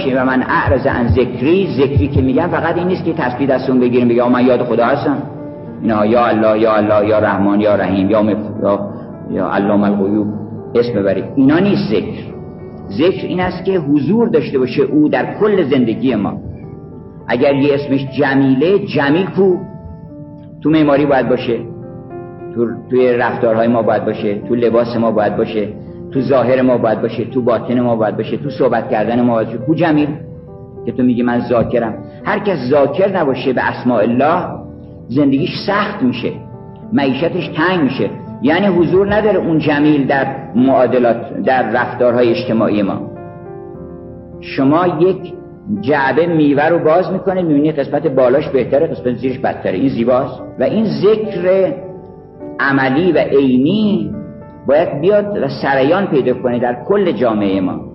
باشه و من اعرض عن ذکری که میگم فقط این نیست که تسبیح دستون بگیریم بگم من یاد خدا هستم، اینا یا الله یا الله یا رحمان یا رحیم یا علام الغیوب اسم ببرید، اینا نیست. ذکر این است که حضور داشته باشه او در کل زندگی ما. اگر یه اسمش جمیله، جمیل کو تو معماری باید باشه، توی رفتارهای ما باید باشه، تو لباس ما باید باشه، تو ظاهر ما باید باشه، تو باطن ما باید باشه، تو صحبت کردن ما باید باشه. کو جمیل که تو میگی من ذاکرم. هر کس ذاکر نباشه به اسماء الله زندگیش سخت میشه، معیشتش تنگ میشه، یعنی حضور نداره اون جمیل در معادلات، در رفتارهای اجتماعی ما. شما یک جعبه میوه رو باز میکنه میبینی قسمت بالاش بهتره، قسمت زیرش بدتره، این زیباست. و این ذکر عملی و عینی باید بیاد و سریان پیدا کنه در کل جامعه ما.